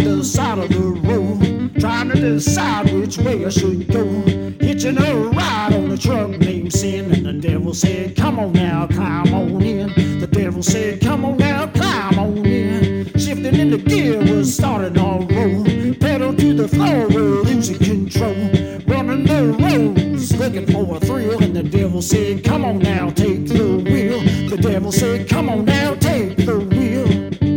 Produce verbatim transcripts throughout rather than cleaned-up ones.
the side of the road, trying to decide which way I should go. Hitching a ride on a truck named Sin, and the devil said, come on now, climb on in. The devil said, come on now, climb on in. Shifting in the gear was starting on road. Pedal to the floor, we're losing control. Running the roads, looking for a thrill, and the devil said, come on now, take the wheel. The devil said, come on now, take the wheel.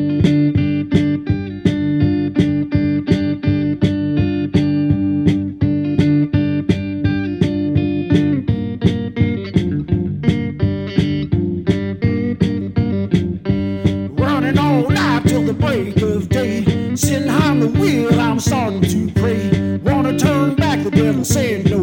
Running all night till the break of day. Sitting behind the wheel, I'm starting to pray. Wanna turn back, the devil said no